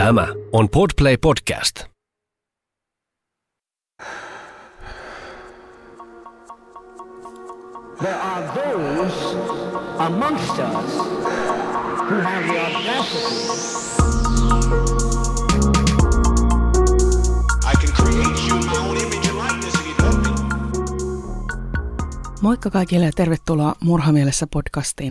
Tämä on Podplay Podcast. There are those amongst us who have the audacity. I can create you my own image and likeness if you let me. Moikka kaikille ja tervetuloa Murhamielessä podcastiin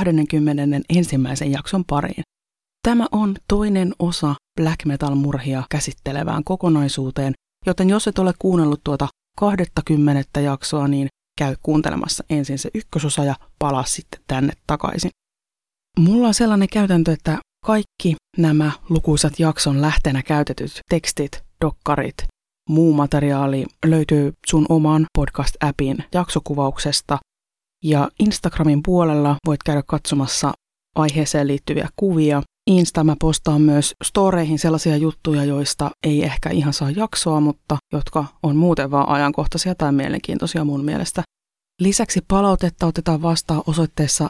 21. jakson pariin. Tämä on toinen osa black metal murhia käsittelevään kokonaisuuteen, joten jos et ole kuunnellut tuota 20. jaksoa, niin käy kuuntelemassa ensin se ykkösosa ja palaa sitten tänne takaisin. Mulla on sellainen käytäntö, että kaikki nämä lukuisat jakson lähteenä käytetyt tekstit, dokkarit, muu materiaali löytyy sun oman podcast-appin jaksokuvauksesta ja Instagramin puolella voit käydä katsomassa aiheeseen liittyviä kuvia. Insta mä postaan myös storeihin sellaisia juttuja, joista ei ehkä ihan saa jaksoa, mutta jotka on muuten vaan ajankohtaisia tai mielenkiintoisia mun mielestä. Lisäksi palautetta otetaan vastaan osoitteessa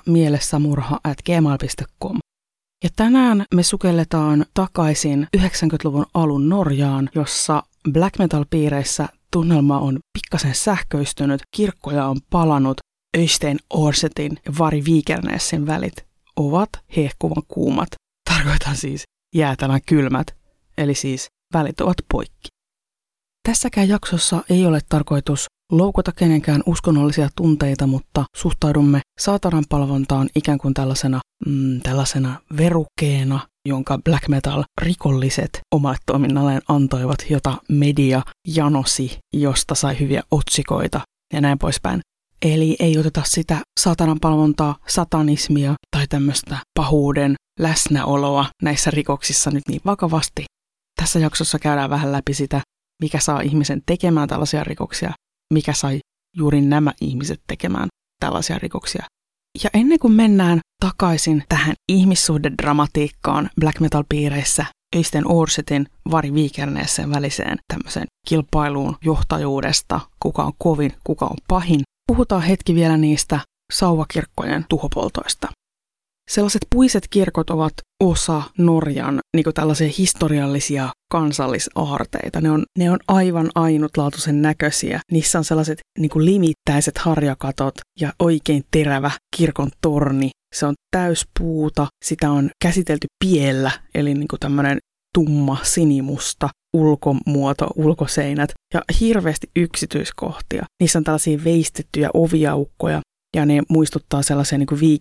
mielessämurha@gmail.com. Ja tänään me sukelletaan takaisin 90-luvun alun Norjaan, jossa black metal-piireissä tunnelma on pikkasen sähköistynyt, kirkkoja on palannut, Øystein Aarsethtin ja Vari Vikernesin välit ovat hehkuvan kuumat. Tarkoitan siis jäätävän kylmät, eli siis välit ovat poikki. Tässäkään jaksossa ei ole tarkoitus loukata kenenkään uskonnollisia tunteita, mutta suhtaudumme saatanan palvontaan ikään kuin tällaisena verukkeena, jonka black metal rikolliset omalle toiminnalleen antoivat, jota media janosi, josta sai hyviä otsikoita ja näin poispäin. Eli ei oteta sitä saatanan palvontaa, satanismia tai tämmöistä pahuuden läsnäoloa näissä rikoksissa nyt niin vakavasti. Tässä jaksossa käydään vähän läpi sitä, mikä saa ihmisen tekemään tällaisia rikoksia, mikä sai juuri nämä ihmiset tekemään tällaisia rikoksia. Ja ennen kuin mennään takaisin tähän ihmissuhdedramatiikkaan black metal-piireissä, Øystein Aarsethtin Vari Vikernesin väliseen tämmöiseen kilpailuun johtajuudesta, kuka on kovin, kuka on pahin, puhutaan hetki vielä niistä sauvakirkkojen tuhopoltoista. Sellaiset puiset kirkot ovat osa Norjan tällaisia historiallisia kansallisaarteita. Ne on aivan ainutlaatuisen näköisiä. Niissä on sellaiset limittäiset harjakatot ja oikein terävä kirkon torni. Se on täyspuuta, sitä on käsitelty piellä, eli tämmöinen tumma sinimusta ulkomuoto, ulkoseinät ja hirveästi yksityiskohtia. Niissä on tällaisia veistettyjä oviaukkoja ja ne muistuttaa sellaisia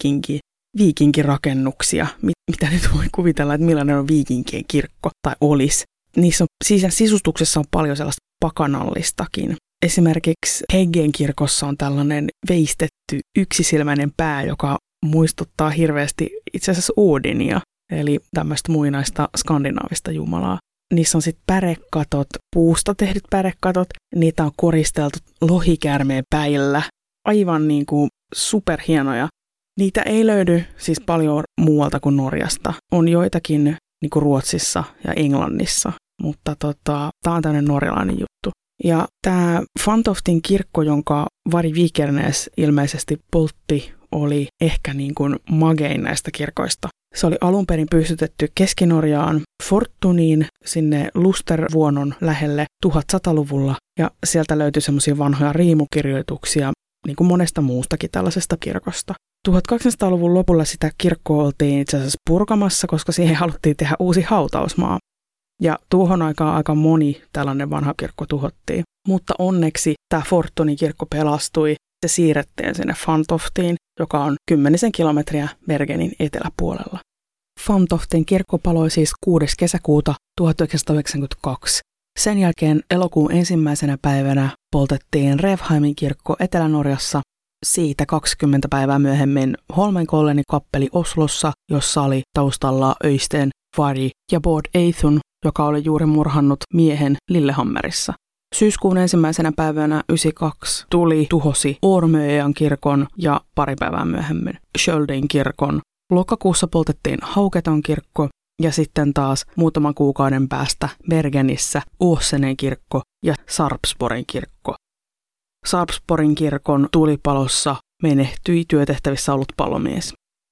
viikinkirakennuksia, mitä nyt voi kuvitella, että millainen on viikinkien kirkko tai olisi. Niissä on, sisustuksessa on paljon sellaista pakanallistakin. Esimerkiksi Heggen kirkossa on tällainen veistetty yksisilmäinen pää, joka muistuttaa hirveästi itse asiassa Odinia, eli tämmöistä muinaista skandinaavista jumalaa. Niissä on sitten pärekatot, puusta tehdyt pärekatot, niitä on koristeltu lohikäärmeen päillä, aivan superhienoja. Niitä ei löydy siis paljon muualta kuin Norjasta. On joitakin Ruotsissa ja Englannissa, mutta tämä on tämmöinen norjalainen juttu. Ja tämä Fantoftin kirkko, jonka Vari Vikernes ilmeisesti poltti, oli ehkä magein näistä kirkoista. Se oli alun perin pystytetty Keski-Norjaan Fortuniin sinne Lustervuonon lähelle 1100-luvulla ja sieltä löytyi semmoisia vanhoja riimukirjoituksia niin kuin monesta muustakin tällaisesta kirkosta. 1200-luvun lopulla sitä kirkkoa oltiin itse asiassa purkamassa, koska siihen haluttiin tehdä uusi hautausmaa. Ja tuohon aikaan aika moni tällainen vanha kirkko tuhottiin. Mutta onneksi tämä Fortunin kirkko pelastui. Se siirrettiin sinne Fantoftiin, joka on 10 kilometriä Bergenin eteläpuolella. Fantoftin kirkko paloi siis 6. kesäkuuta 1992. Sen jälkeen elokuun 1. päivänä poltettiin Revheimin kirkko Etelä-Norjassa. Siitä 20 päivää myöhemmin Holmenkollenin kappeli Oslossa, jossa oli taustalla Øystein, Vari ja Bård Eyþun, joka oli juuri murhannut miehen Lillehammerissa. Syyskuun 1. päivänä 92 tuli tuhosi Ormöjan kirkon ja pari päivää myöhemmin Skjöldin kirkon. Lokakuussa poltettiin Hauketon kirkko ja sitten taas muutaman kuukauden päästä Bergenissä Åsenen kirkko ja Sarpsborgin kirkko. Sarpsborgin kirkon tulipalossa menehtyi työtehtävissä ollut palomies.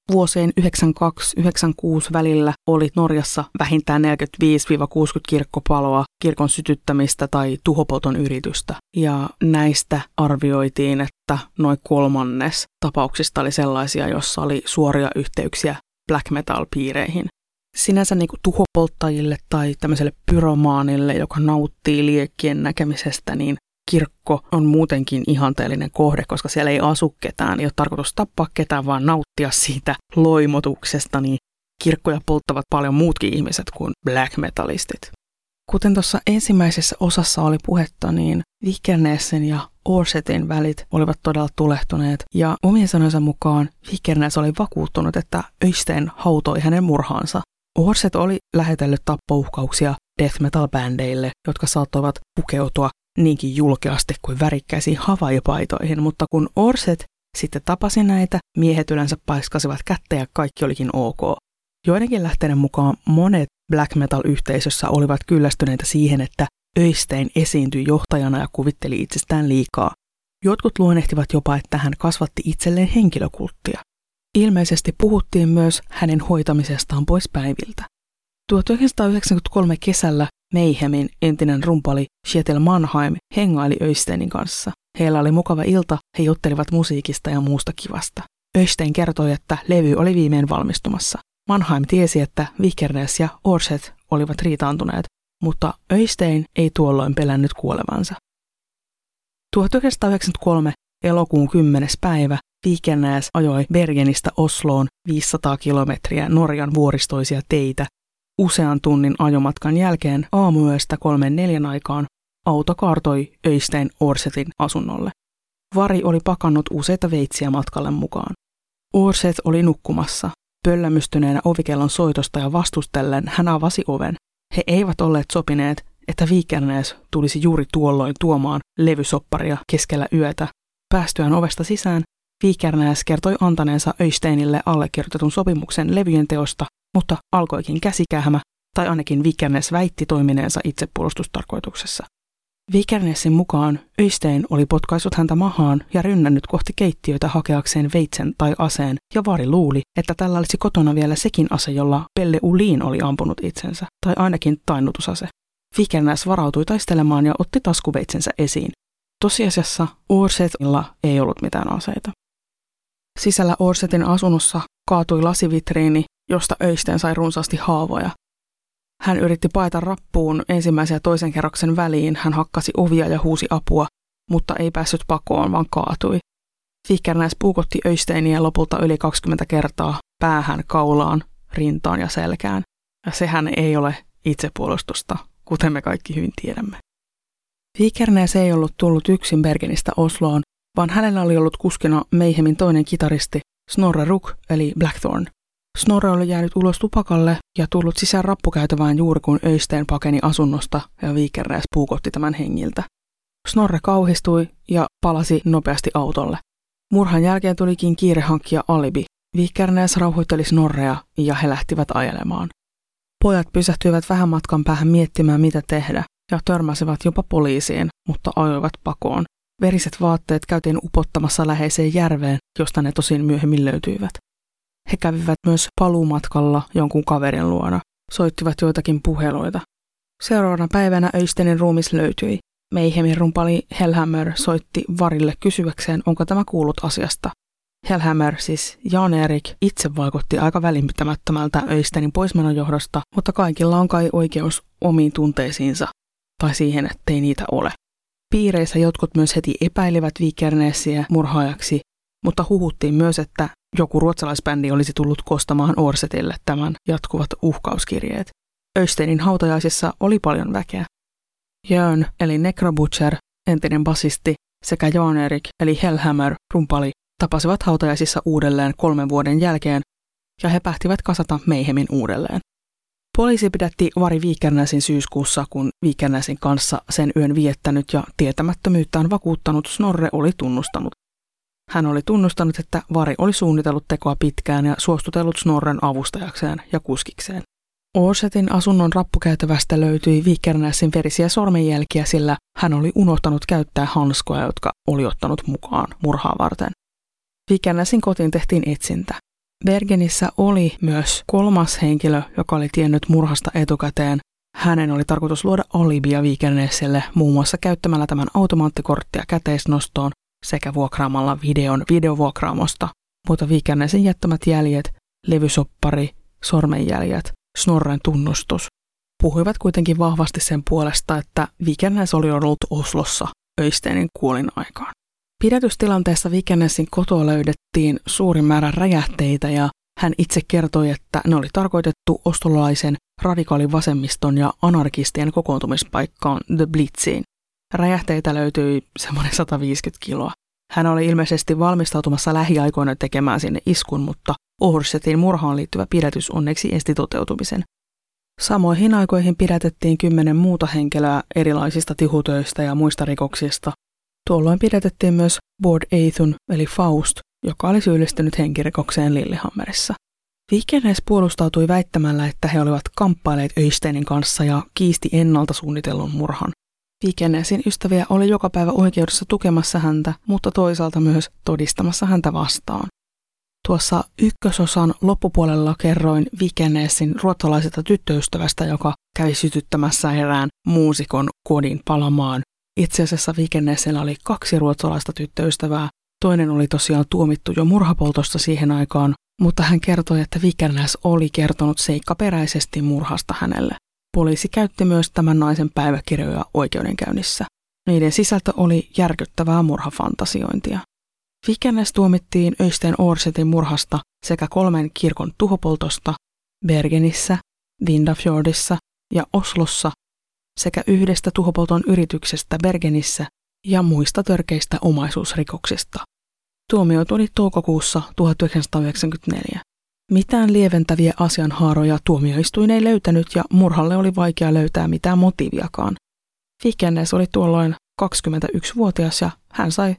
Vuosien 92-96 välillä oli Norjassa vähintään 45-60 kirkkopaloa, kirkon sytyttämistä tai tuhopolton yritystä. Ja näistä arvioitiin, että noin 1/3 tapauksista oli sellaisia, joissa oli suoria yhteyksiä black metal-piireihin. Sinänsä niin kuin tuhopolttajille tai tämmöiselle pyromaanille, joka nauttii liekkien näkemisestä, niin kirkko on muutenkin ihanteellinen kohde, koska siellä ei asu ketään. Ei ole tarkoitus tappaa ketään, vaan nauttia siitä loimotuksesta, niin kirkkoja polttavat paljon muutkin ihmiset kuin black metalistit. Kuten tuossa ensimmäisessä osassa oli puhetta, niin Vikernesin ja Årsetin välit olivat todella tulehtuneet, ja omien sanojensa mukaan Vikernes oli vakuuttunut, että Øystein hautoi hänen murhaansa. Årset oli lähetellyt tappouhkauksia death metal-bändeille, jotka saattoivat pukeutua niinkin julkeasti kuin värikkäisiin havaijpaitoihin, mutta kun Årset sitten tapasi näitä, miehet yleensä paiskasivat kättä ja kaikki olikin ok. Joidenkin lähteiden mukaan monet black metal-yhteisössä olivat kyllästyneitä siihen, että Øystein esiintyi johtajana ja kuvitteli itsestään liikaa. Jotkut luonnehtivat jopa, että hän kasvatti itselleen henkilökulttia. Ilmeisesti puhuttiin myös hänen hoitamisestaan pois päiviltä. 1993 kesällä Mayhemin entinen rumpali Kjetil Mannheim hengaili Øysteinin kanssa. Heillä oli mukava ilta, he juttelivat musiikista ja muusta kivasta. Øystein kertoi, että levy oli viimein valmistumassa. Mannheim tiesi, että Vikernes ja Årset olivat riitaantuneet, mutta Øystein ei tuolloin pelännyt kuolevansa. 1993 elokuun 10. päivä Vikernes ajoi Bergenistä Osloon 500 kilometriä Norjan vuoristoisia teitä. Usean tunnin ajomatkan jälkeen aamuyöstä 3-4 aikaan auto kaartoi Øystein Årsetin asunnolle. Vari oli pakannut useita veitsiä matkalle mukaan. Årset oli nukkumassa. Pöllämystyneenä ovikellon soitosta ja vastustellen hän avasi oven. He eivät olleet sopineet, että Vikernes tulisi juuri tuolloin tuomaan levysopparia keskellä yötä. Päästyään ovesta sisään, Vikernes kertoi antaneensa Øysteinille allekirjoitetun sopimuksen levyjen teosta, mutta alkoikin käsikähmä, tai ainakin Vikernes väitti toimineensa itsepuolustustarkoituksessa. Vikernesin mukaan Øystein oli potkaissut häntä mahaan ja rynnännyt kohti keittiötä hakeakseen veitsen tai aseen, ja Vari luuli, että tällä olisi kotona vielä sekin ase, jolla Pelle Uliin oli ampunut itsensä, tai ainakin tainnutusase. Vikernes varautui taistelemaan ja otti taskuveitsensä esiin. Tosiasiassa Årsetilla ei ollut mitään aseita. Sisällä Årsetin asunnossa kaatui lasivitriini, josta Øystein sai runsaasti haavoja. Hän yritti paeta rappuun ensimmäisen ja toisen kerroksen väliin, hän hakkasi ovia ja huusi apua, mutta ei päässyt pakoon, vaan kaatui. Vikernes puukotti Øysteinia lopulta yli 20 kertaa päähän, kaulaan, rintaan ja selkään. Ja sehän ei ole itsepuolustusta, kuten me kaikki hyvin tiedämme. Vikernes ei ollut tullut yksin Bergenistä Osloon, vaan hänellä oli ollut kuskina Mayhemin toinen kitaristi Snorre Ruck eli Blackthorn. Snorre oli jäänyt ulos tupakalle ja tullut sisään rappukäytävään juuri kun Øystein pakeni asunnosta ja Vikernes puukotti tämän hengiltä. Snorre kauhistui ja palasi nopeasti autolle. Murhan jälkeen tulikin kiire hankkia alibi. Vikernes rauhoitteli Snorrea ja he lähtivät ajelemaan. Pojat pysähtyivät vähän matkan päähän miettimään mitä tehdä ja törmäsivät jopa poliisiin, mutta ajoivat pakoon. Veriset vaatteet käytiin upottamassa läheiseen järveen, josta ne tosin myöhemmin löytyivät. He kävivät myös paluumatkalla jonkun kaverin luona, soittivat joitakin puheluita. Seuraavana päivänä Øysteinin ruumis löytyi. Mayhemin rumpali Hellhammer soitti Varille kysyäkseen, onko tämä kuullut asiasta. Hellhammer, siis Jan-Erik, itse vaikutti aika välinpitämättömältä Øysteinin poismenon johdosta, mutta kaikilla on kai oikeus omiin tunteisiinsa, tai siihen, ettei niitä ole. Piireissä jotkut myös heti epäilivät Vikernesiä murhaajaksi, mutta huhuttiin myös, että joku ruotsalaisbändi olisi tullut kostamaan Årsetille tämän jatkuvat uhkauskirjeet. Øysteinin hautajaisissa oli paljon väkeä. Jörn eli Necrobutcher, entinen basisti, sekä Jan-Erik eli Hellhammer, rumpali, tapasivat hautajaisissa uudelleen 3 vuoden jälkeen ja he päättivät kasata Mayhemin uudelleen. Poliisi pidätti Vari Vikernesin syyskuussa, kun Vikernesin kanssa sen yön viettänyt ja tietämättömyyttään vakuuttanut Snorre oli tunnustanut. Hän oli tunnustanut, että Vari oli suunnitellut tekoa pitkään ja suostutellut Snorren avustajakseen ja kuskikseen. Årsetin asunnon rappukäytävästä löytyi Vikernesin verisiä sormenjälkiä, sillä hän oli unohtanut käyttää hanskoja, jotka oli ottanut mukaan murhaa varten. Vikernesin kotiin tehtiin etsintä. Bergenissä oli myös kolmas henkilö, joka oli tiennyt murhasta etukäteen. Hänen oli tarkoitus luoda alibia Wikernäsille muun muassa käyttämällä tämän automaattikorttia käteisnostoon sekä vuokraamalla videon videovuokraamosta. Mutta Wikernäsin jättämät jäljet, levysoppari, sormenjäljet, Snorren tunnustus puhuivat kuitenkin vahvasti sen puolesta, että Wikernäs oli ollut Oslossa Øysteenin kuolinaikaan. Pidätystilanteessa Wikernäsin kotoa löydettiin suuri määrä räjähteitä ja hän itse kertoi, että ne oli tarkoitettu oslolaisen radikaalivasemmiston ja anarkistien kokoontumispaikkaan The Blitziin. Räjähteitä löytyi semmoinen 150 kiloa. Hän oli ilmeisesti valmistautumassa lähiaikoina tekemään sinne iskun, mutta Ohrsetin murhaan liittyvä pidätys onneksi esti toteutumisen. Samoihin aikoihin pidätettiin 10 muuta henkilöä erilaisista tihutöistä ja muista rikoksista. Tuolloin pidätettiin myös Bård Eithun eli Faust, joka oli syyllistynyt henkirikokseen Lillehammerissa. Wikernäs puolustautui väittämällä, että he olivat kamppailleet Øysteenin kanssa ja kiisti ennalta suunnitellun murhan. Wikernäsin ystäviä oli joka päivä oikeudessa tukemassa häntä, mutta toisaalta myös todistamassa häntä vastaan. Tuossa ykkösosan loppupuolella kerroin Wikernäsin ruotsalaisesta tyttöystävästä, joka kävi sytyttämässä erään muusikon kodin palamaan. Itse asiassa Wikernäsillä oli 2 ruotsalaista tyttöystävää. Toinen oli tosiaan tuomittu jo murhapoltosta siihen aikaan, mutta hän kertoi, että Wikernäs oli kertonut seikkaperäisesti murhasta hänelle. Poliisi käytti myös tämän naisen päiväkirjoja oikeudenkäynnissä. Niiden sisältö oli järkyttävää murhafantasiointia. Wikernäs tuomittiin Øystein Ohrsetin murhasta sekä 3 kirkon tuhopoltosta Bergenissä, Vindafjordissa ja Oslossa sekä 1 tuhopolton yrityksestä Bergenissä ja muista törkeistä omaisuusrikoksista. Tuomio tuli toukokuussa 1994. Mitään lieventäviä asianhaaroja tuomioistuin ei löytänyt ja murhalle oli vaikea löytää mitään motiiviakaan. Wikernäs oli tuolloin 21-vuotias ja hän sai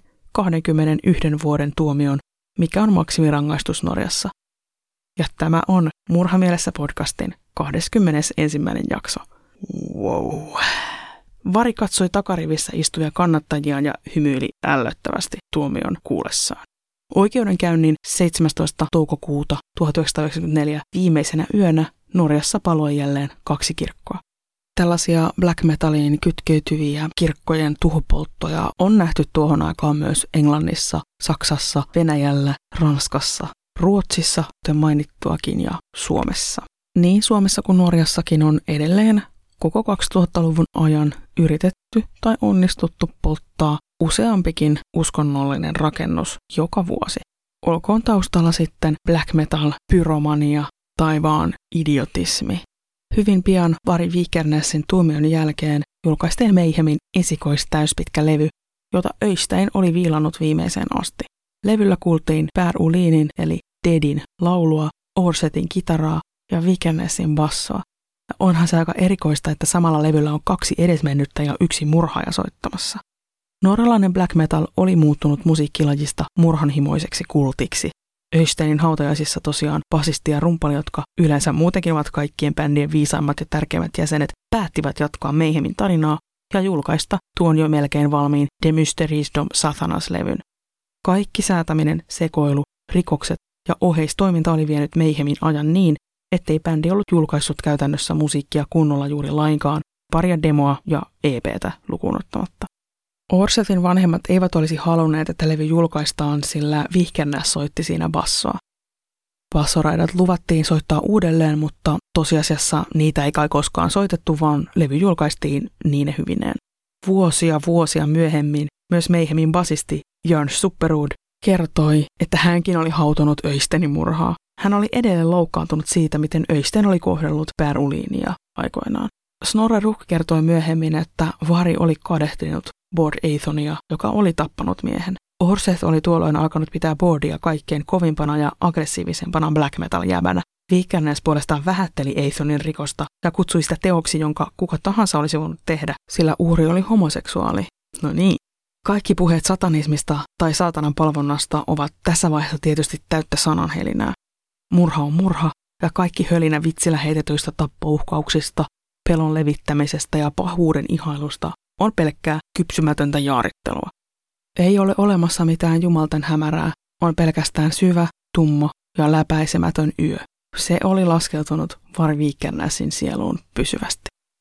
21 vuoden tuomion, mikä on maksimirangaistus Norjassa. Ja tämä on Murhamielessä podcastin 21. jakso. Wow. Vari katsoi takarivissä istuvia kannattajiaan ja hymyili ällöttävästi tuomion kuullessaan. Oikeudenkäynnin 17. toukokuuta 1994 viimeisenä yönä Norjassa paloi jälleen 2 kirkkoa. Tällaisia black metaliin kytkeytyviä kirkkojen tuhopolttoja on nähty tuohon aikaan myös Englannissa, Saksassa, Venäjällä, Ranskassa, Ruotsissa, kuten mainittuakin, ja Suomessa. Niin Suomessa kuin Norjassakin on edelleen koko 2000-luvun ajan yritetty tai onnistuttu polttaa useampikin uskonnollinen rakennus joka vuosi. Olkoon taustalla sitten black metal, pyromania tai vaan idiotismi. Hyvin pian Vari Wikernäsin tuomion jälkeen julkaistiin Mayhemin esikoistäyspitkä levy, jota Øystein oli viilannut viimeiseen asti. Levyllä kuultiin Per Olinin eli Deadin laulua, Ohrsetin kitaraa ja Wikernäsin bassoa. Onhan se aika erikoista, että samalla levyllä on 2 edesmennyttä ja 1 murhaaja soittamassa. Norjalainen black metal oli muuttunut musiikkilajista murhanhimoiseksi kultiksi. Øysteinin hautajaisissa tosiaan basisti ja rumpali, jotka yleensä muutenkin ovat kaikkien bändien viisaimmat ja tärkeimmät jäsenet, päättivät jatkaa Mayhemin tarinaa ja julkaista tuon jo melkein valmiin De Mysterisdom Satanas-levyn. Kaikki säätäminen, sekoilu, rikokset ja oheistoiminta oli vienyt Mayhemin ajan niin, ettei bändi ollut julkaissut käytännössä musiikkia kunnolla juuri lainkaan, paria demoa ja EP:tä lukuun ottamatta. Ohrsetin vanhemmat eivät olisi halunneet, että levy julkaistaan, sillä Wikernäs soitti siinä bassoa. Bassoraidat luvattiin soittaa uudelleen, mutta tosiasiassa niitä ei kai koskaan soitettu, vaan levy julkaistiin niine hyvineen. Vuosia myöhemmin myös Mayhemin basisti Jörn Supperud kertoi, että hänkin oli hautonut Øysteinin murhaa. Hän oli edelleen loukkaantunut siitä, miten Øystein oli kohdellut Per Olinia aikoinaan. Snorre Ruck kertoi myöhemmin, että Vari oli kadehtinut Bård Eithonia, joka oli tappanut miehen. Ohrset oli tuolloin alkanut pitää Bårdia kaikkein kovimpana ja aggressiivisempana black metal-jäbänä. Wikernäs puolestaan vähätteli Eithonin rikosta ja kutsui sitä teoksi, jonka kuka tahansa olisi voinut tehdä, sillä uhri oli homoseksuaali. No niin. Kaikki puheet satanismista tai saatanan palvonnasta ovat tässä vaiheessa tietysti täyttä sananhelinää. Murha on murha ja kaikki hölinä vitsillä heitetyistä tappouhkauksista, pelon levittämisestä ja pahuuden ihailusta on pelkkää kypsymätöntä jaarittelua. Ei ole olemassa mitään jumalten hämärää, on pelkästään syvä, tumma ja läpäisemätön yö. Se oli laskeutunut Vari Vikernesin sieluun pysyvästi.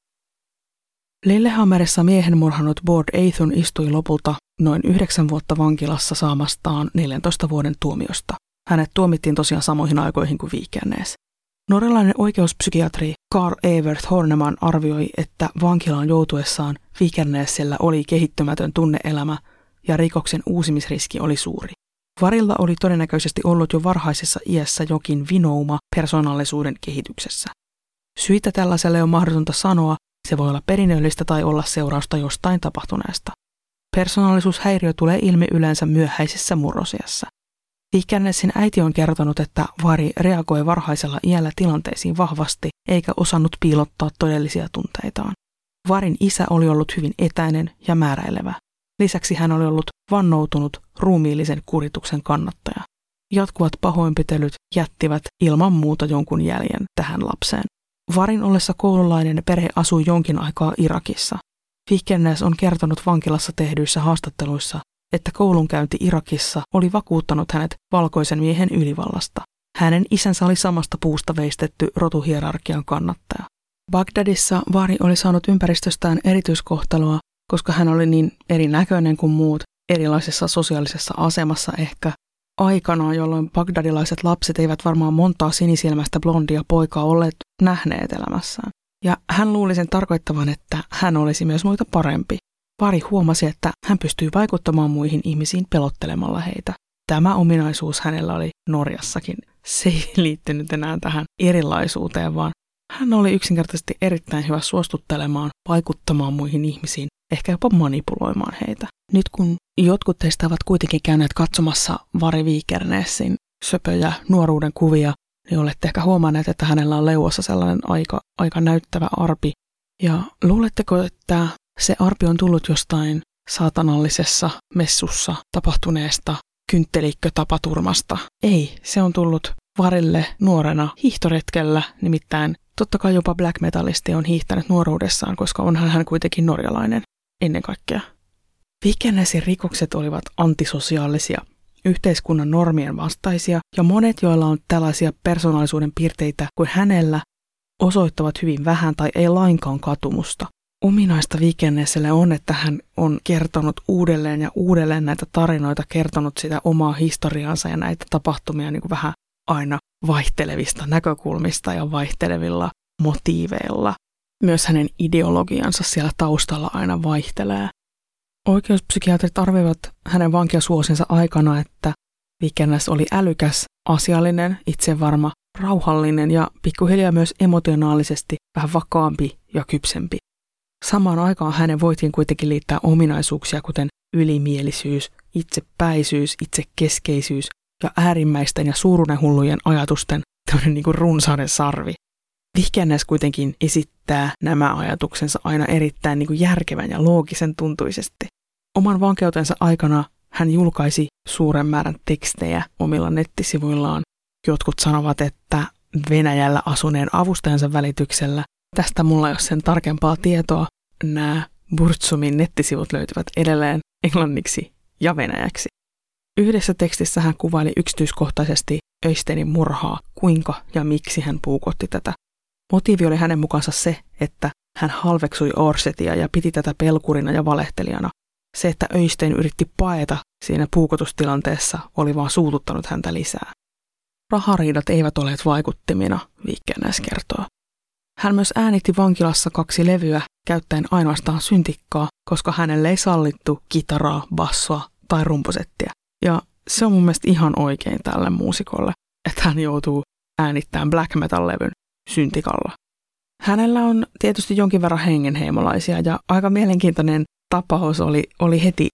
Lillehammerissa miehen murhannut Bård Eithun istui lopulta noin 9 vuotta vankilassa saamastaan 14 vuoden tuomiosta. Hänet tuomittiin tosiaan samoihin aikoihin kuin Vikernes. Norjalainen oikeuspsykiatri Carl Evert Horneman arvioi, että vankilaan joutuessaan Vikernesellä oli kehittymätön tunneelämä ja rikoksen uusimisriski oli suuri. Varilla oli todennäköisesti ollut jo varhaisessa iässä jokin vinouma persoonallisuuden kehityksessä. Syitä tällaiselle on mahdotonta sanoa, se voi olla perinnöllistä tai olla seurausta jostain tapahtuneesta. Persoonallisuushäiriö tulee ilmi yleensä myöhäisessä murrosiässä. Vikernesin äiti on kertonut, että Vari reagoi varhaisella iällä tilanteisiin vahvasti eikä osannut piilottaa todellisia tunteitaan. Varin isä oli ollut hyvin etäinen ja määräilevä. Lisäksi hän oli ollut vannoutunut ruumiillisen kurituksen kannattaja. Jatkuvat pahoinpitelyt jättivät ilman muuta jonkun jäljen tähän lapseen. Varin ollessa koululainen perhe asui jonkin aikaa Irakissa. Vikernes on kertonut vankilassa tehdyissä haastatteluissa, että koulunkäynti Irakissa oli vakuuttanut hänet valkoisen miehen ylivallasta. Hänen isänsä oli samasta puusta veistetty rotuhierarkian kannattaja. Bagdadissa Vari oli saanut ympäristöstään erityiskohtelua, koska hän oli niin erinäköinen kuin muut, erilaisessa sosiaalisessa asemassa ehkä. Aikana, jolloin bagdadilaiset lapset eivät varmaan montaa sinisilmäistä blondia poikaa olleet nähneet elämässään. Ja hän luuli sen tarkoittavan, että hän olisi myös muita parempi. Vari huomasi, että hän pystyi vaikuttamaan muihin ihmisiin pelottelemalla heitä. Tämä ominaisuus hänellä oli Norjassakin. Se ei liittynyt enää tähän erilaisuuteen, vaan hän oli yksinkertaisesti erittäin hyvä suostuttelemaan, vaikuttamaan muihin ihmisiin, ehkä jopa manipuloimaan heitä. Nyt kun jotkut teistä ovat kuitenkin käyneet katsomassa Vari Vikernesin söpöjä nuoruuden kuvia, niin olette ehkä huomanneet, että hänellä on leuassa sellainen aika näyttävä arpi. Ja luuletteko, että se arpi on tullut jostain saatanallisessa messussa tapahtuneesta kynttelikkötapaturmasta? Ei, se on tullut Varille nuorena hiihtoretkellä, nimittäin totta kai jopa black metallisti on hiihtänyt nuoruudessaan, koska onhan hän kuitenkin norjalainen ennen kaikkea. Vikernesin rikokset olivat antisosiaalisia, yhteiskunnan normien vastaisia ja monet, joilla on tällaisia persoonallisuuden piirteitä kuin hänellä, osoittavat hyvin vähän tai ei lainkaan katumusta. Ominaista Vikerneselle on, että hän on kertonut uudelleen ja uudelleen näitä tarinoita, kertonut sitä omaa historiaansa ja näitä tapahtumia niin kuin vähän aina vaihtelevista näkökulmista ja vaihtelevilla motiiveilla. Myös hänen ideologiansa siellä taustalla aina vaihtelee. Oikeuspsykiatrit arvioivat hänen vankeusvuosinsa aikana, että Vikernes oli älykäs, asiallinen, itsevarma, rauhallinen ja pikkuhiljaa myös emotionaalisesti vähän vakaampi ja kypsempi. Samaan aikaan hänen voitiin kuitenkin liittää ominaisuuksia kuten ylimielisyys, itsepäisyys, itsekeskeisyys ja äärimmäisten ja suuruudenhullujen ajatusten tämmöinen niin kuin runsauden sarvi. Vikernes kuitenkin esittää nämä ajatuksensa aina erittäin niin kuin järkevän ja loogisen tuntuisesti. Oman vankeutensa aikana hän julkaisi suuren määrän tekstejä omilla nettisivuillaan. Jotkut sanovat, että Venäjällä asuneen avustajansa välityksellä. Tästä mulla ei ole sen tarkempaa tietoa. Nämä Burtsumin nettisivut löytyvät edelleen englanniksi ja venäjäksi. Yhdessä tekstissä hän kuvaili yksityiskohtaisesti Öysteinin murhaa, kuinka ja miksi hän puukotti tätä. Motiivi oli hänen mukaansa se, että hän halveksui Orsetia ja piti tätä pelkurina ja valehtelijana. Se, että Öystein yritti paeta siinä puukotustilanteessa, oli vaan suututtanut häntä lisää. Rahariidat eivät olleet vaikuttimina, Vikernes kertoo. Hän myös äänitti vankilassa 2 levyä käyttäen ainoastaan syntikkaa, koska hänelle ei sallittu kitaraa, bassoa tai rumpusettiä. Ja se on mun mielestä ihan oikein tälle muusikolle, että hän joutuu äänittämään black metal-levyn syntikalla. Hänellä on tietysti jonkin verran hengenheimolaisia ja aika mielenkiintoinen tapaus oli heti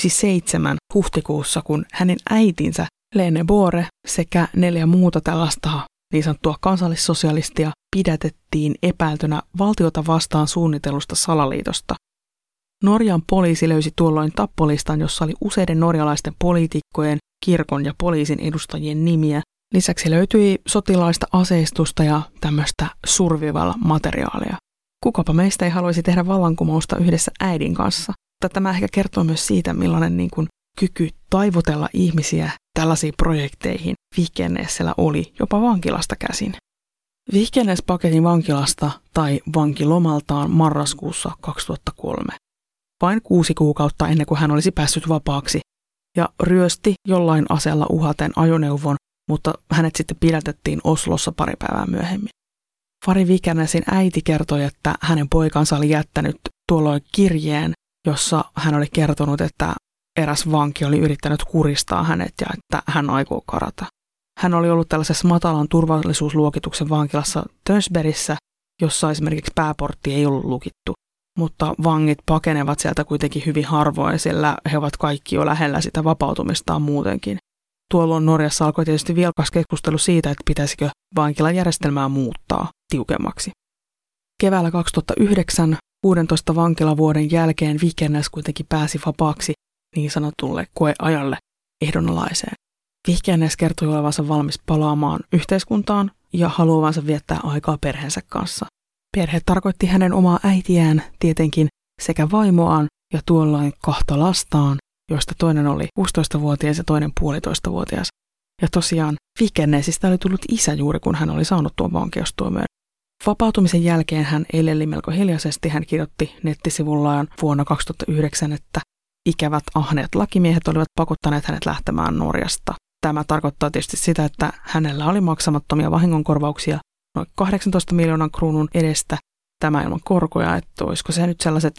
1997 huhtikuussa, kun hänen äitinsä Lene Boore sekä 4 muuta tällaista niin sanottua kansallissosialistia pidätettiin epäiltynä valtiota vastaan suunnitelusta salaliitosta. Norjan poliisi löysi tuolloin tappolistan, jossa oli useiden norjalaisten poliitikkojen, kirkon ja poliisin edustajien nimiä. Lisäksi löytyi sotilaista aseistusta ja tämmöistä survival-materiaalia. Kukapa meistä ei haluaisi tehdä vallankumousta yhdessä äidin kanssa. Mutta tämä ehkä kertoo myös siitä, millainen niin kuin kyky taivutella ihmisiä tällaisiin projekteihin Vikernesellä oli jopa vankilasta käsin. Vikernes pakeni vankilasta tai vankilomaltaan marraskuussa 2003. Vain 6 kuukautta ennen kuin hän olisi päässyt vapaaksi ja ryösti jollain aseella uhaten ajoneuvon, mutta hänet sitten pidätettiin Oslossa pari päivää myöhemmin. Fari Vikernesin äiti kertoi, että hänen poikansa oli jättänyt tuolloin kirjeen, jossa hän oli kertonut, että eräs vanki oli yrittänyt kuristaa hänet ja että hän aikoo karata. Hän oli ollut tällaisessa matalan turvallisuusluokituksen vankilassa Tönsbergissä, jossa esimerkiksi pääportti ei ollut lukittu, mutta vangit pakenevat sieltä kuitenkin hyvin harvoin, sillä he ovat kaikki jo lähellä sitä vapautumistaan muutenkin. Tuolloin Norjassa alkoi tietysti vilkas keskustelu siitä, että pitäisikö vankilan järjestelmää muuttaa tiukemmaksi. Keväällä 2009 16 vankilavuoden jälkeen Vikernes kuitenkin pääsi vapaaksi niin sanotulle koeajalle ehdonalaiseen. Vikernes kertoi olevansa valmis palaamaan yhteiskuntaan ja haluavansa viettää aikaa perheensä kanssa. Perhe tarkoitti hänen omaa äitiään tietenkin sekä vaimoaan ja tuolloin 2 lastaan, joista toinen oli 16-vuotias ja toinen 1,5-vuotias. Ja tosiaan Vikernesistä oli tullut isä juuri kun hän oli saanut tuon vankeustuomion. Vapautumisen jälkeen hän eleli melko hiljaisesti. Hän kirjoitti nettisivullaan vuonna 2009, että ikävät ahneet lakimiehet olivat pakottaneet hänet lähtemään Norjasta. Tämä tarkoittaa tietysti sitä, että hänellä oli maksamattomia vahingonkorvauksia noin 18 miljoonan kruunun edestä. Tämä ilman korkoja, että olisiko se nyt sellaiset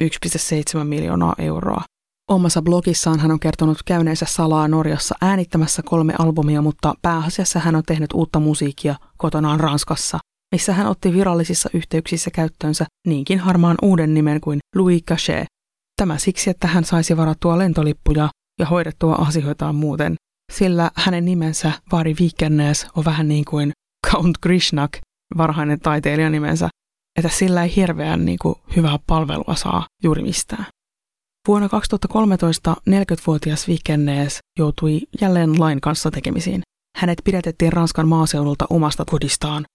1,7 miljoonaa euroa. Omassa blogissaan hän on kertonut käyneensä salaa Norjassa äänittämässä 3 albumia, mutta pääasiassa hän on tehnyt uutta musiikkia kotonaan Ranskassa, missä hän otti virallisissa yhteyksissä käyttöönsä niinkin harmaan uuden nimen kuin Louis Cachet. Tämä siksi, että hän saisi varattua lentolippuja ja hoidettua asioitaan muuten, sillä hänen nimensä Fari Vikernes on vähän niin kuin Count Grishnak, varhainen taiteilijanimensä, että sillä ei hirveän hyvää palvelua saa juuri mistään. Vuonna 2013 40-vuotias Vikernes joutui jälleen lain kanssa tekemisiin. Hänet pidätettiin Ranskan maaseudulta omasta kodistaan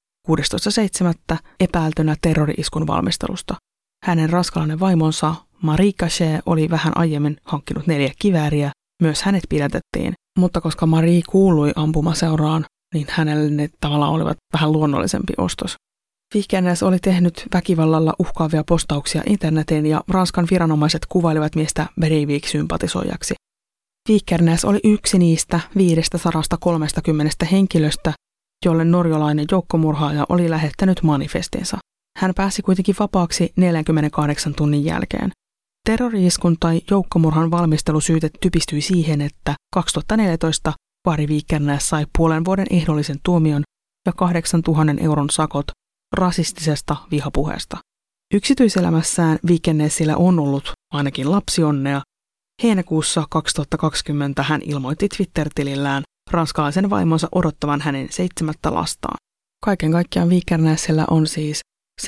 16.7. epäiltynä terrori-iskun valmistelusta. Hänen ranskalainen vaimonsa Marie Cachet oli vähän aiemmin hankkinut 4 kivääriä. Myös hänet pidätettiin, mutta koska Marie kuului ampumaseuraan, niin hänelle ne tavallaan olivat vähän luonnollisempi ostos. Vikernes oli tehnyt väkivallalla uhkaavia postauksia internetiin ja Ranskan viranomaiset kuvailivat miestä Breivik-sympatisoijaksi. Vikernes oli yksi niistä 530 henkilöstä, jolle norjalainen joukkomurhaaja oli lähettänyt manifestinsa. Hän pääsi kuitenkin vapaaksi 48 tunnin jälkeen. Terrori-iskun tai joukkomurhan valmistelusyyte typistyi siihen, että 2014 Fari Vikernes sai 5,5 vuoden ehdollisen tuomion ja 8 000 euron sakot rasistisesta vihapuheesta. Yksityiselämässään Vikernesillä on ollut ainakin lapsionnea. Heinäkuussa 2020 hän ilmoitti Twitter-tilillään ranskalaisen vaimonsa odottavan hänen 7. lastaan. Kaiken kaikkiaan Vikernesillä on siis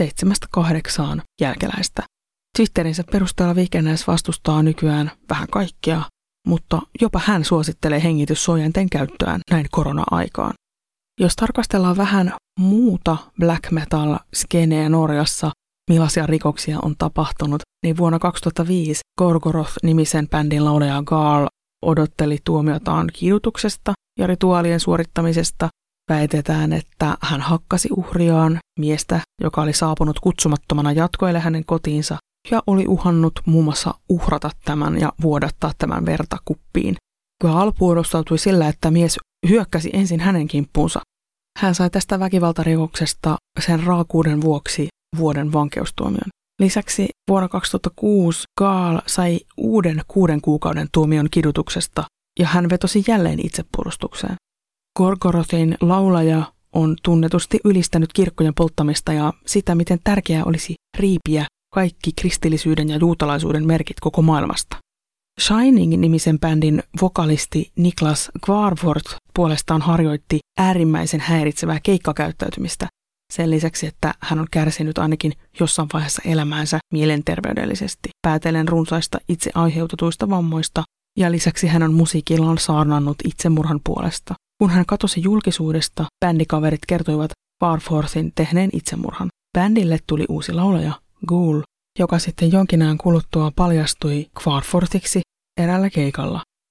7-8 jälkeläistä. Twitterinsä perusteella Vikernes vastustaa nykyään vähän kaikkea, mutta jopa hän suosittelee hengityssuojainten käyttöään näin korona-aikaan. Jos tarkastellaan vähän muuta black metal-skeneä Norjassa, millaisia rikoksia on tapahtunut, niin vuonna 2005 Gorgoroth-nimisen bändin laulaja Gaal odotteli tuomiotaan kidutuksesta ja rituaalien suorittamisesta. Väitetään, että hän hakkasi uhriaan, miestä, joka oli saapunut kutsumattomana jatkoille hänen kotiinsa, ja oli uhannut muun muassa uhrata tämän ja vuodattaa tämän verta kuppiin. Gaal puolustautui sillä, että mies hyökkäsi ensin hänen kimppuunsa. Hän sai tästä väkivaltarikoksesta sen raakuuden vuoksi vuoden vankeustuomion. Lisäksi vuonna 2006 Gaal sai uuden 6 kuukauden tuomion kidutuksesta ja hän vetosi jälleen itsepuolustukseen. Gorgorothin laulaja on tunnetusti ylistänyt kirkkojen polttamista ja sitä, miten tärkeää olisi riipiä kaikki kristillisyyden ja juutalaisuuden merkit koko maailmasta. Shining-nimisen bändin vokalisti Niklas Kvarvort puolestaan harjoitti äärimmäisen häiritsevää keikkakäyttäytymistä sen lisäksi, että hän on kärsinyt ainakin jossain vaiheessa elämäänsä mielenterveydellisesti, päätellen runsaista itse aiheutetuista vammoista, ja lisäksi hän on musiikillaan saarnannut itsemurhan puolesta. Kun hän katosi julkisuudesta, bändikaverit kertoivat Kvarvortin tehneen itsemurhan. Bändille tuli uusi laulaja, Ghoul, joka sitten jonkin ajan kuluttua paljastui Kvarvortiksi eräällä keikalla.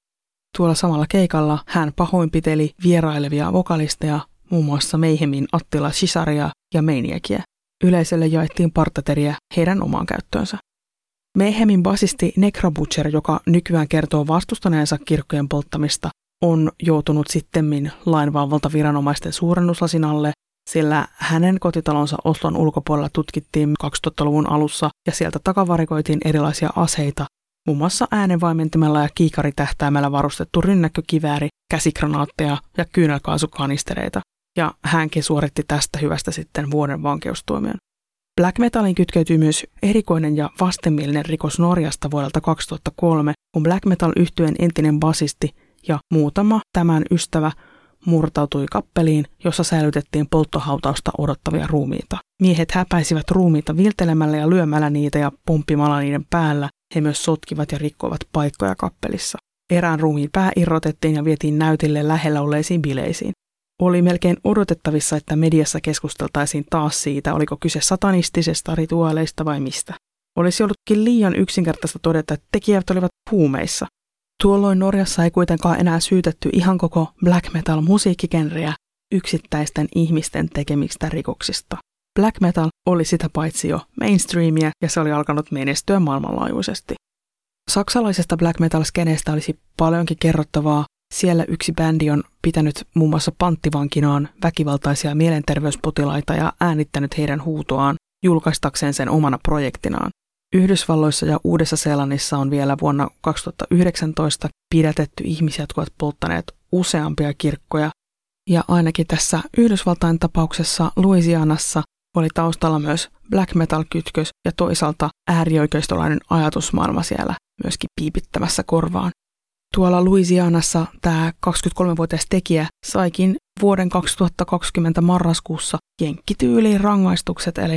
Tuolla samalla keikalla hän pahoinpiteli vierailevia vokalisteja, muun muassa Mayhemin Attila Shisaria ja Maniacia. Yleisölle jaettiin partateriä heidän omaan käyttöönsä. Mayhemin basisti Necro Butcher, joka nykyään kertoo vastustaneensa kirkkojen polttamista, on joutunut sittemmin lainvalvontaviranomaisten suurennuslasin alle, sillä hänen kotitalonsa Oslon ulkopuolella tutkittiin 2000-luvun alussa ja sieltä takavarikoitiin erilaisia aseita, muun muassa äänenvaimentimella ja kiikaritähtäimellä varustettu rynnäkkökivääri, käsikranaatteja ja kyynelkaasukanistereita, ja hänkin suoritti tästä hyvästä sitten vuoden vankeustuomion. Black metalin kytkeytyy myös erikoinen ja vastenmielinen rikos Norjasta vuodelta 2003, kun black metal-yhtyeen entinen basisti ja muutama tämän ystävä murtautui kappeliin, jossa säilytettiin polttohautausta odottavia ruumiita. Miehet häpäisivät ruumiita viiltelemällä ja lyömällä niitä ja pomppimalla niiden päällä. He myös sotkivat ja rikkoivat paikkoja kappelissa. Erään ruumiin pää irrotettiin ja vietiin näytille lähellä olleisiin bileisiin. Oli melkein odotettavissa, että mediassa keskusteltaisiin taas siitä, oliko kyse satanistisesta rituaaleista vai mistä. Olisi ollutkin liian yksinkertaista todeta, että tekijät olivat huumeissa. Tuolloin Norjassa ei kuitenkaan enää syytetty ihan koko black metal musiikkigenreä yksittäisten ihmisten tekemistä rikoksista. Black metal oli sitä paitsi jo mainstreamia ja se oli alkanut menestyä maailmanlaajuisesti. Saksalaisesta black metal-skeneestä olisi paljonkin kerrottavaa. Siellä yksi bändi on pitänyt muun muassa panttivankinaan väkivaltaisia mielenterveyspotilaita ja äänittänyt heidän huutoaan julkaistakseen sen omana projektinaan. Yhdysvalloissa ja Uudessa-Seelannissa on vielä vuonna 2019 pidätetty ihmisiä, jotka ovat polttaneet useampia kirkkoja. Ja ainakin tässä Yhdysvaltain tapauksessa Louisianassa oli taustalla myös black metal-kytkös ja toisaalta äärioikeistolainen ajatusmaailma siellä myöskin piipittämässä korvaan. Tuolla Louisianassa tämä 23-vuotias tekijä saikin vuoden 2020 marraskuussa jenkkityyliin rangaistukset, eli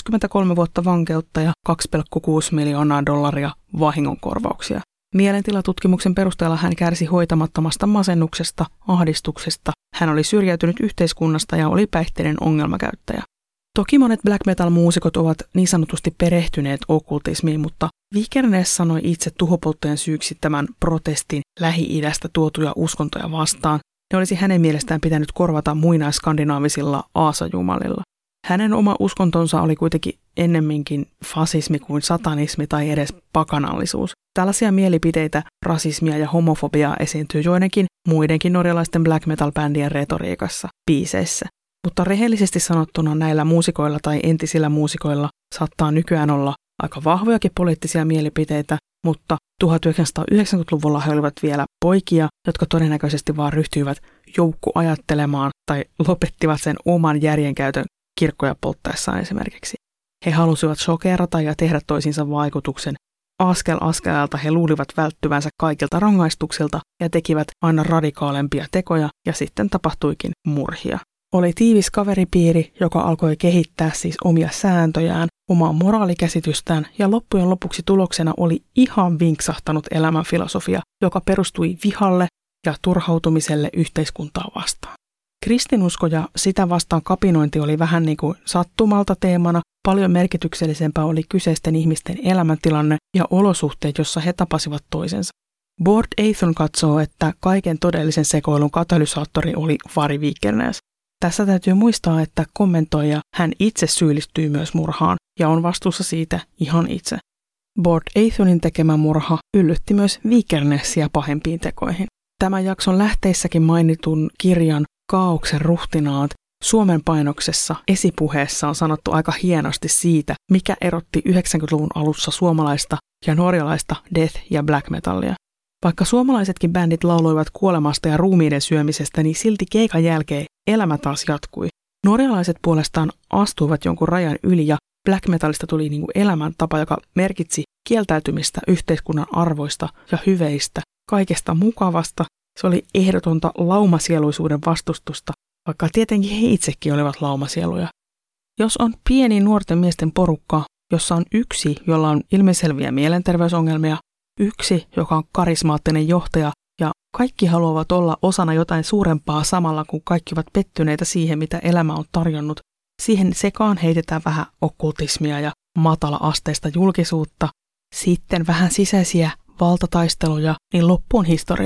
23 vuotta vankeutta ja $2,6 miljoonaa vahingonkorvauksia. Mielentilatutkimuksen perusteella hän kärsi hoitamattomasta masennuksesta, ahdistuksesta, hän oli syrjäytynyt yhteiskunnasta ja oli päihteiden ongelmakäyttäjä. Toki monet black metal-muusikot ovat niin sanotusti perehtyneet okkultismiin, mutta Vikernes sanoi itse tuhopolttojen syyksi tämän protestin Lähi-idästä tuotuja uskontoja vastaan. Ne olisi hänen mielestään pitänyt korvata muinaisskandinaavisilla aasajumalilla. Hänen oma uskontonsa oli kuitenkin ennemminkin fasismi kuin satanismi tai edes pakanallisuus. Tällaisia mielipiteitä, rasismia ja homofobiaa esiintyy joidenkin muidenkin norjalaisten black metal-bändien retoriikassa, biiseissä. Mutta rehellisesti sanottuna näillä muusikoilla tai entisillä muusikoilla saattaa nykyään olla aika vahvojakin poliittisia mielipiteitä, mutta 1990-luvulla he olivat vielä poikia, jotka todennäköisesti vaan ryhtyivät joukkuajattelemaan tai lopettivat sen oman järjenkäytön kirkkoja polttaessaan esimerkiksi. He halusivat shokerata ja tehdä toisiinsa vaikutuksen. Askel askeleelta he luulivat välttyvänsä kaikilta rangaistuksilta ja tekivät aina radikaalempia tekoja ja sitten tapahtuikin murhia. Oli tiivis kaveripiiri, joka alkoi kehittää siis omia sääntöjään, omaa moraalikäsitystään ja loppujen lopuksi tuloksena oli ihan vinksahtanut elämänfilosofia, joka perustui vihalle ja turhautumiselle yhteiskuntaa vastaan. Kristinusko ja sitä vastaan kapinointi oli vähän niin kuin sattumalta teemana, paljon merkityksellisempää oli kyseisten ihmisten elämäntilanne ja olosuhteet, jossa he tapasivat toisensa. Bård Eithun katsoo, että kaiken todellisen sekoilun katalysaattori oli Vari Vikernes. Tässä täytyy muistaa, että kommentoija hän itse syyllistyy myös murhaan ja on vastuussa siitä ihan itse. Bård Eithunin tekemä murha yllytti myös Vikernesia pahempiin tekoihin. Tämän jakson lähteissäkin mainitun kirjan Kaaoksen ruhtinaat Suomen painoksessa esipuheessa on sanottu aika hienosti siitä, mikä erotti 90-luvun alussa suomalaista ja norjalaista death- ja black metallia. Vaikka suomalaisetkin bändit lauloivat kuolemasta ja ruumiiden syömisestä, niin silti keikan jälkeen elämä taas jatkui. Norjalaiset puolestaan astuivat jonkun rajan yli ja black metalista tuli niin kuin elämäntapa, joka merkitsi kieltäytymistä yhteiskunnan arvoista ja hyveistä, kaikesta mukavasta. Se oli ehdotonta laumasieluisuuden vastustusta, vaikka tietenkin he itsekin olivat laumasieluja. Jos on pieni nuorten miesten porukka, jossa on yksi, jolla on ilmiselviä mielenterveysongelmia, yksi, joka on karismaattinen johtaja ja kaikki haluavat olla osana jotain suurempaa samalla, kun kaikki ovat pettyneitä siihen, mitä elämä on tarjonnut. Siihen sekaan heitetään vähän okkultismia ja matala-asteista julkisuutta, sitten vähän sisäisiä valtataisteluja, niin loppu on historiaa.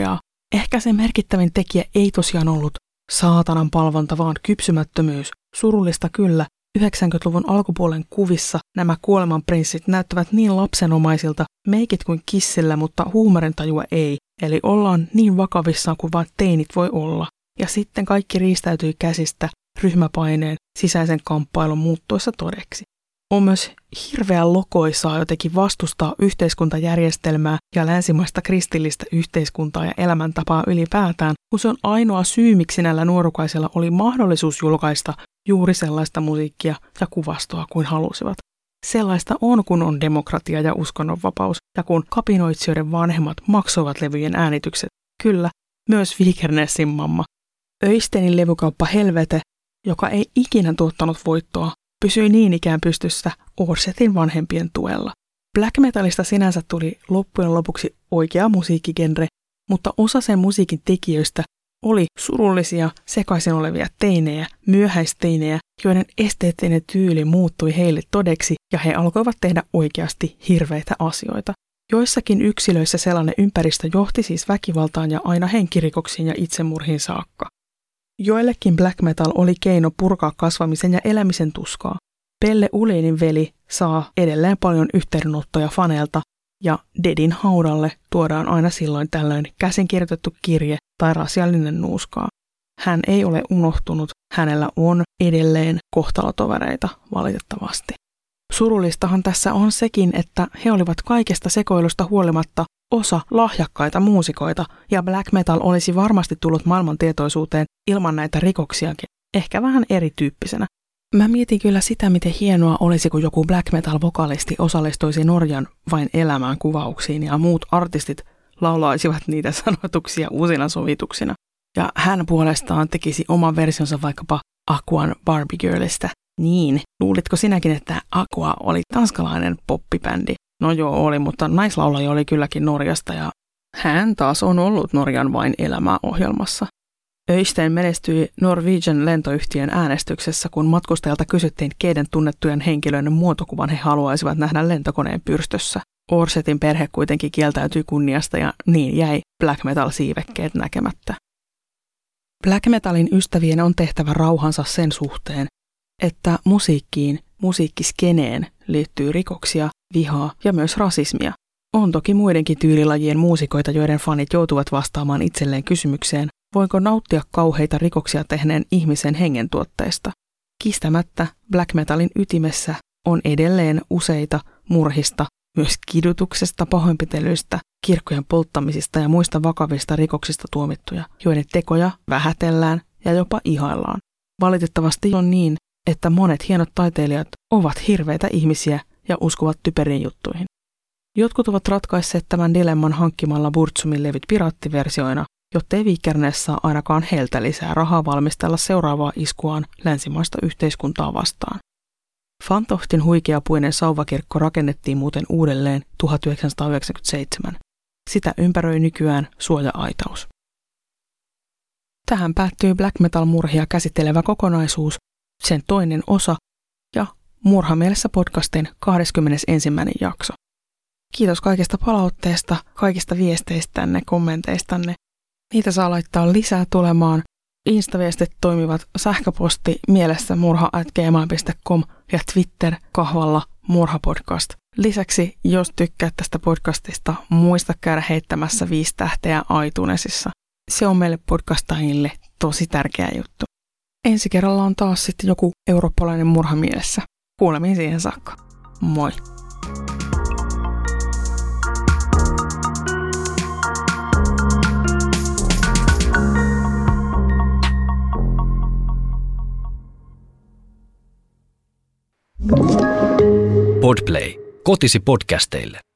Ehkä se merkittävin tekijä ei tosiaan ollut saatanan palvonta, vaan kypsymättömyys. Surullista kyllä. 90-luvun alkupuolen kuvissa nämä kuolemanprinssit näyttävät niin lapsenomaisilta, meikit kuin kissillä, mutta huumorintajua ei. Eli ollaan niin vakavissaan kuin vain teinit voi olla. Ja sitten kaikki riistäytyi käsistä ryhmäpaineen sisäisen kamppailun muuttuessa todeksi. On myös hirveän lokoisaa jotenkin vastustaa yhteiskuntajärjestelmää ja länsimaista kristillistä yhteiskuntaa ja elämäntapaa ylipäätään, kun se on ainoa syy, miksi näillä nuorukaisilla oli mahdollisuus julkaista juuri sellaista musiikkia ja kuvastoa kuin halusivat. Sellaista on, kun on demokratia ja uskonnonvapaus, ja kun kapinoitsijoiden vanhemmat maksoivat levyjen äänitykset. Kyllä, myös Vikernessin mamma. Öystinin levykauppa Helvete, joka ei ikinä tuottanut voittoa, pysyi niin ikään pystyssä Orsetin vanhempien tuella. Black metalista sinänsä tuli loppujen lopuksi oikea musiikkigenre, mutta osa sen musiikin tekijöistä oli surullisia, sekaisin olevia teinejä, myöhäisteinejä, joiden esteettinen tyyli muuttui heille todeksi ja he alkoivat tehdä oikeasti hirveitä asioita. Joissakin yksilöissä sellainen ympäristö johti siis väkivaltaan ja aina henkirikoksiin ja itsemurhiin saakka. Joillekin black metal oli keino purkaa kasvamisen ja elämisen tuskaa. Pelle Ulinin veli saa edelleen paljon yhteydenottoja faneilta ja Deadin haudalle tuodaan aina silloin tällöin käsinkirjoitettu kirje tai rasiallinen nuuskaa. Hän ei ole unohtunut, hänellä on edelleen kohtalotovereita valitettavasti. Surullistahan tässä on sekin, että he olivat kaikesta sekoilusta huolimatta osa lahjakkaita muusikoita ja black metal olisi varmasti tullut maailman tietoisuuteen ilman näitä rikoksiakin, ehkä vähän erityyppisenä. Mä mietin kyllä sitä, miten hienoa olisi, kun joku black metal-vokalisti osallistuisi Norjan vain elämään kuvauksiin ja muut artistit laulaisivat niitä sanotuksia uusina sovituksina. Ja hän puolestaan tekisi oman versionsa vaikkapa Aquan Barbie Girlistä. Niin, luulitko sinäkin, että Aqua oli tanskalainen poppibändi? No joo, oli, mutta naislaulaja oli kylläkin Norjasta ja hän taas on ollut Norjan vain elämää ohjelmassa. Øystein menestyi Norwegian lentoyhtiön äänestyksessä, kun matkustajalta kysyttiin, keiden tunnettujen henkilöiden muotokuvan he haluaisivat nähdä lentokoneen pyrstössä. Orsetin perhe kuitenkin kieltäytyi kunniasta ja niin jäi black metal-siivekkeet näkemättä. Black metalin ystävien on tehtävä rauhansa sen suhteen, että musiikkiskeneen liittyy rikoksia, vihaa ja myös rasismia. On toki muidenkin tyylilajien muusikoita, joiden fanit joutuvat vastaamaan itselleen kysymykseen, voiko nauttia kauheita rikoksia tehneen ihmisen hengentuotteista. Kistämättä black metalin ytimessä on edelleen useita murhista, myös kidutuksesta, pahoinpitelyistä, kirkkojen polttamisista ja muista vakavista rikoksista tuomittuja, joiden tekoja vähätellään ja jopa ihaillaan. Valitettavasti on niin, että monet hienot taiteilijat ovat hirveitä ihmisiä ja uskovat typeriin juttuihin. Jotkut ovat ratkaisseet tämän dilemman hankkimalla Burtsumin levyt piraattiversioina, jottei Vikernes saa ainakaan heiltä lisää rahaa valmistella seuraavaa iskuaan länsimaista yhteiskuntaa vastaan. Fantohtin huikeapuinen sauvakirkko rakennettiin muuten uudelleen 1997. Sitä ympäröi nykyään suoja-aitaus. Tähän päättyy black metal-murhia käsittelevä kokonaisuus, sen toinen osa ja Murhamielessä podcastin 21. jakso. Kiitos kaikesta palautteesta, kaikista viesteistänne, kommenteistanne. Niitä saa laittaa lisää tulemaan. Instaviestit toimivat sähköposti mielessä murha@gmail.com ja Twitter kahvalla murhapodcast. Lisäksi, jos tykkäät tästä podcastista, muista käydä heittämässä 5 tähteä iTunesissa. Se on meille podcastajille tosi tärkeä juttu. Ensi kerralla on taas sitten joku eurooppalainen murha mielessä. Kuulemiin siihen saakka. Moi! Podplay. Kotisi podcasteille.